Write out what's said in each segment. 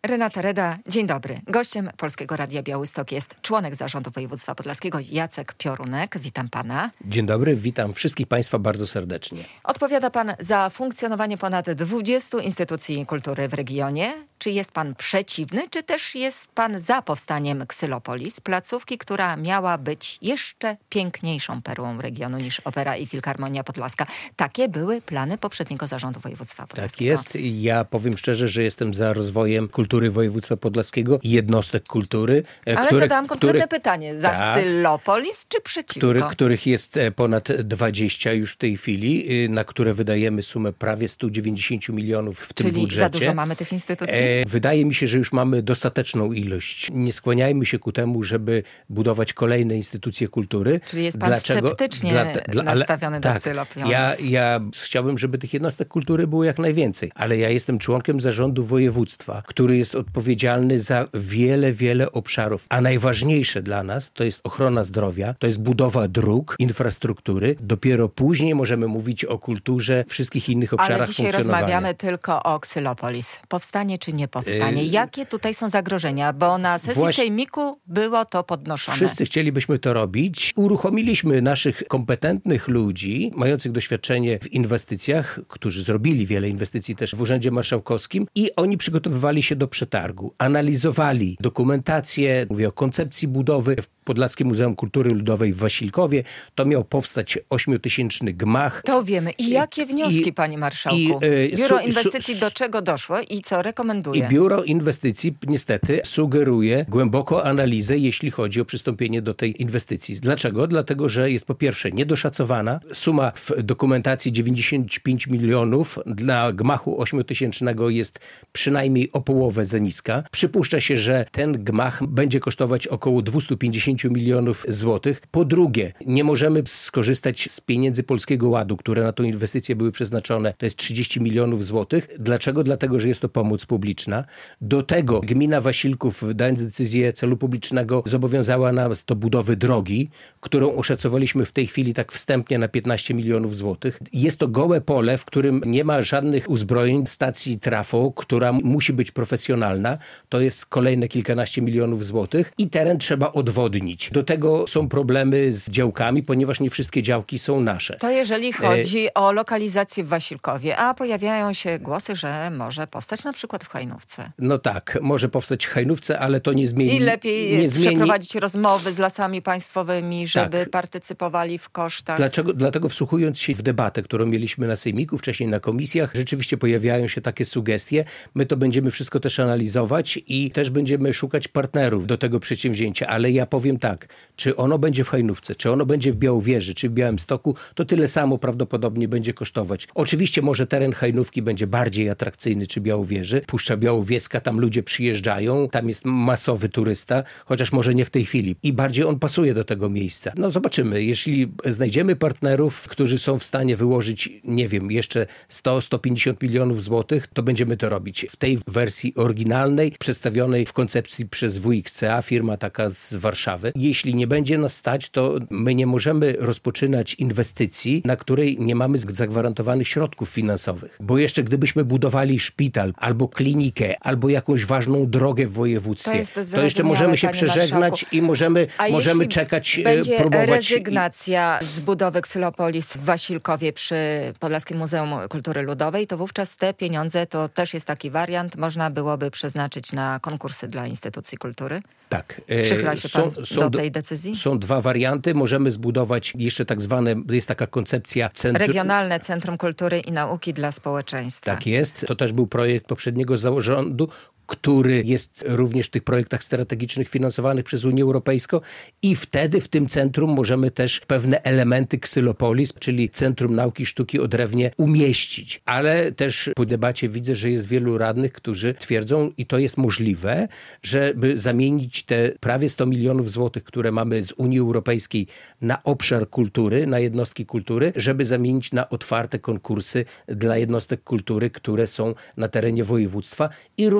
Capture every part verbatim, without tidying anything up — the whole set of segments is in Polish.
Renata Reda, dzień dobry. Gościem Polskiego Radia Białystok jest członek Zarządu Województwa Podlaskiego Jacek Piorunek. Witam pana. Dzień dobry, witam wszystkich państwa bardzo serdecznie. Odpowiada pan za funkcjonowanie ponad dwudziestu instytucji kultury w regionie. Czy jest pan przeciwny, czy też jest pan za powstaniem Xylopolis, placówki, która miała być jeszcze piękniejszą perłą regionu niż Opera i Filharmonia Podlaska? Takie były plany poprzedniego Zarządu Województwa Podlaskiego. Tak jest. Ja powiem szczerze, że jestem za rozwojem kultury województwa podlaskiego, jednostek kultury. Ale których, zadałam konkretne których, pytanie. Za tak, Xylopolis czy przeciwko? Który, których jest ponad dwadzieścia już w tej chwili, na które wydajemy sumę prawie stu dziewięćdziesięciu milionów w tym Czyli budżecie. za dużo mamy tych instytucji? E, wydaje mi się, że już mamy dostateczną ilość. Nie skłaniajmy się ku temu, żeby budować kolejne instytucje kultury. Czyli jest pan Dlaczego? sceptycznie Dla, dla, nastawiony ale, do tak, Xylopolis. Ja, ja chciałbym, żeby tych jednostek kultury było jak najwięcej, ale ja jestem członkiem zarządu województwa, który jest odpowiedzialny za wiele, wiele obszarów. A najważniejsze dla nas to jest ochrona zdrowia, to jest budowa dróg, infrastruktury. Dopiero później możemy mówić o kulturze, wszystkich innych obszarach Ale dzisiaj funkcjonowania. rozmawiamy tylko o Xylopolis. Powstanie czy nie powstanie? Jakie tutaj są zagrożenia? Bo na sesji Właśnie. Sejmiku było to podnoszone. Wszyscy chcielibyśmy to robić. Uruchomiliśmy naszych kompetentnych ludzi, mających doświadczenie w inwestycjach, którzy zrobili wiele inwestycji też w Urzędzie Marszałkowskim i oni przygotowywali się do przetargu. Analizowali dokumentację, mówię o koncepcji budowy w Podlaskim Muzeum Kultury Ludowej w Wasilkowie. To miał powstać ośmiotysięczny gmach. To wiemy. I jakie wnioski, I, panie marszałku? i, e, Biuro su, Inwestycji su, do czego doszło i co rekomenduje? I Biuro Inwestycji niestety sugeruje głęboką analizę, jeśli chodzi o przystąpienie do tej inwestycji. Dlaczego? Dlatego, że jest po pierwsze niedoszacowana. Suma w dokumentacji dziewięćdziesiąt pięć milionów dla gmachu ośmiotysięcznego jest przynajmniej o połowę za niska. Przypuszcza się, że ten gmach będzie kosztować około dwieście pięćdziesiąt milionów złotych. Po drugie, nie możemy skorzystać z pieniędzy Polskiego Ładu, które na tą inwestycję były przeznaczone. To jest trzydzieści milionów złotych. Dlaczego? Dlatego, że jest to pomoc publiczna. Do tego gmina Wasilków, wydając decyzję celu publicznego, zobowiązała nas do budowy drogi, którą oszacowaliśmy w tej chwili tak wstępnie na piętnaście milionów złotych. Jest to gołe pole, w którym nie ma żadnych uzbrojeń, stacji trafo, która musi być profesjonalna. To jest kolejne kilkanaście milionów złotych i teren trzeba odwodnić. Do tego są problemy z działkami, ponieważ nie wszystkie działki są nasze. To jeżeli chodzi e... o lokalizację w Wasilkowie, a pojawiają się głosy, że może powstać na przykład w Hajnówce. No tak, może powstać w Hajnówce, ale to nie zmieni... I lepiej nie zmieni... przeprowadzić rozmowy z Lasami Państwowymi, żeby tak. partycypowali w kosztach. Dlaczego? Dlatego wsłuchując się w debatę, którą mieliśmy na sejmiku, wcześniej na komisjach, rzeczywiście pojawiają się takie sugestie. My to będziemy wszystko też analizować i też będziemy szukać partnerów do tego przedsięwzięcia. Ale ja powiem tak, czy ono będzie w Hajnówce, czy ono będzie w Białowieży, czy w Białymstoku, to tyle samo prawdopodobnie będzie kosztować. Oczywiście może teren Hajnówki będzie bardziej atrakcyjny, czy Białowieży. Puszcza Białowieska, tam ludzie przyjeżdżają, tam jest masowy turysta, chociaż może nie w tej chwili. I bardziej on pasuje do tego miejsca. No zobaczymy, jeśli znajdziemy partnerów, którzy są w stanie wyłożyć, nie wiem, jeszcze sto do stu pięćdziesięciu milionów złotych, to będziemy to robić. W tej wersji oryginalnej, przedstawionej w koncepcji przez W X C A, firma taka z Warszawy. Jeśli nie będzie nas stać, to my nie możemy rozpoczynać inwestycji, na której nie mamy zagwarantowanych środków finansowych. Bo jeszcze gdybyśmy budowali szpital, albo klinikę, albo jakąś ważną drogę w województwie, to, to jeszcze możemy się przeżegnać marszałku. i możemy, A możemy czekać, będzie próbować. rezygnacja z budowy Xylopolis w Wasilkowie przy Podlaskim Muzeum Kultury Ludowej, to wówczas te pieniądze, to też jest taki wariant, można byłoby przeznaczyć na konkursy dla instytucji kultury? Tak. Przychyla się pan są, do tej decyzji? Są dwa warianty. Możemy zbudować jeszcze tak zwane, jest taka koncepcja centrum... Regionalne Centrum Kultury i Nauki dla Społeczeństwa. Tak jest. To też był projekt poprzedniego zarządu, który jest również w tych projektach strategicznych finansowanych przez Unię Europejską i wtedy w tym centrum możemy też pewne elementy Xylopolis, czyli Centrum Nauki Sztuki o Drewnie, umieścić. Ale też po debacie widzę, że jest wielu radnych, którzy twierdzą, i to jest możliwe, żeby zamienić te prawie sto milionów złotych, które mamy z Unii Europejskiej na obszar kultury, na jednostki kultury, żeby zamienić na otwarte konkursy dla jednostek kultury, które są na terenie województwa i również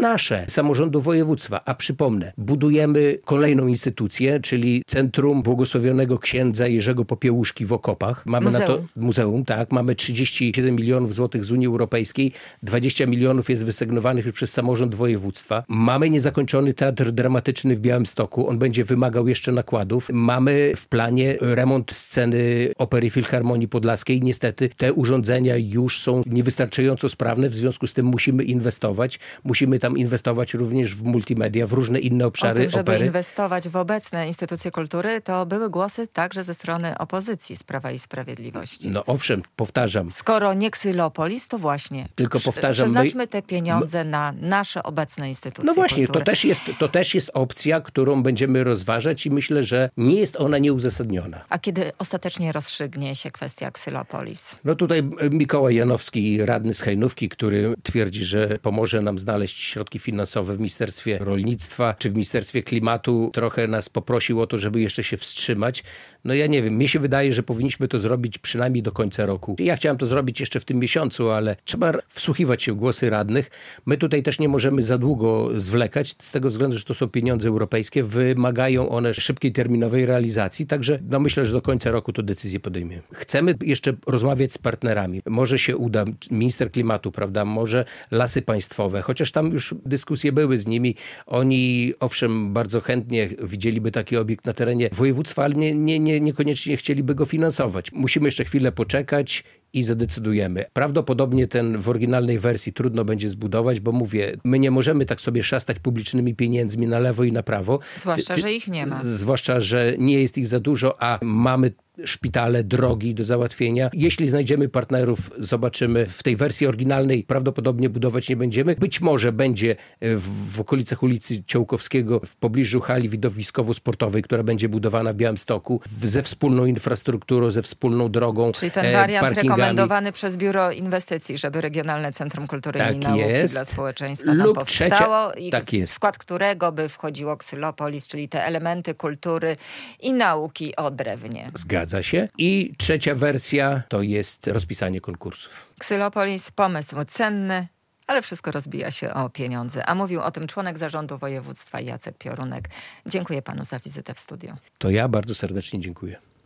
nasze, samorządu województwa. A przypomnę, budujemy kolejną instytucję, czyli Centrum Błogosławionego Księdza Jerzego Popiełuszki w Okopach. Mamy Muzeum. na to muzeum, tak. Mamy trzydzieści siedem milionów złotych z Unii Europejskiej. dwadzieścia milionów jest wysygnowanych już przez samorząd województwa. Mamy niezakończony teatr dramatyczny w Białymstoku. On będzie wymagał jeszcze nakładów. Mamy w planie remont sceny Opery Filharmonii Podlaskiej. Niestety te urządzenia już są niewystarczająco sprawne, w związku z tym musimy inwestować. Musimy tam inwestować również w multimedia, w różne inne obszary o tym, żeby opery. inwestować w obecne instytucje kultury, to były głosy także ze strony opozycji z Prawa i Sprawiedliwości. No owszem, powtarzam. Skoro nie Ksylopolis, to właśnie Tylko powtarzam. przeznaczmy my... te pieniądze na nasze obecne instytucje No właśnie, kultury. to też, jest, to też jest opcja, którą będziemy rozważać i myślę, że nie jest ona nieuzasadniona. A kiedy ostatecznie rozstrzygnie się kwestia Ksylopolis? No tutaj Mikołaj Janowski, radny z Hajnówki, który twierdzi, że pomoże nam znaleźć środki finansowe w Ministerstwie Rolnictwa czy w Ministerstwie Klimatu. Trochę nas poprosił o to, żeby jeszcze się wstrzymać. No ja nie wiem, mnie się wydaje, że powinniśmy to zrobić przynajmniej do końca roku. Ja chciałem to zrobić jeszcze w tym miesiącu, ale trzeba wsłuchiwać się w głosy radnych. My tutaj też nie możemy za długo zwlekać, z tego względu, że to są pieniądze europejskie. Wymagają one szybkiej, terminowej realizacji, także no myślę, że do końca roku to decyzję podejmiemy. Chcemy jeszcze rozmawiać z partnerami. Może się uda, minister klimatu, prawda, może Lasy Państwowe, chociaż tam już dyskusje były z nimi. Oni owszem bardzo chętnie widzieliby taki obiekt na terenie województwa, ale nie, nie, nie, niekoniecznie chcieliby go finansować. Musimy jeszcze chwilę poczekać i zadecydujemy. Prawdopodobnie ten w oryginalnej wersji trudno będzie zbudować, bo mówię, my nie możemy tak sobie szastać publicznymi pieniędzmi na lewo i na prawo. Zwłaszcza, Ty, ty, że ich nie ma. Zwłaszcza, że nie jest ich za dużo, a mamy szpitale, drogi do załatwienia. Jeśli znajdziemy partnerów, zobaczymy. W tej wersji oryginalnej prawdopodobnie budować nie będziemy. Być może będzie w, w okolicach ulicy Ciołkowskiego, w pobliżu hali widowiskowo-sportowej, która będzie budowana w Białymstoku, w, ze wspólną infrastrukturą, ze wspólną drogą, Czyli ten wariant parkingami. rekomendowany przez Biuro Inwestycji, żeby Regionalne Centrum Kultury tak i Nauki jest. dla społeczeństwa tam Lub powstało, trzecia, i tak jest. w skład którego by wchodziło Ksylopolis, czyli te elementy kultury i nauki o drewnie. Zgadza się. I trzecia wersja to jest rozpisanie konkursów. Ksylopolis, pomysł cenny, ale wszystko rozbija się o pieniądze. A mówił o tym członek zarządu województwa Jacek Piorunek. Dziękuję panu za wizytę w studiu. To ja bardzo serdecznie dziękuję.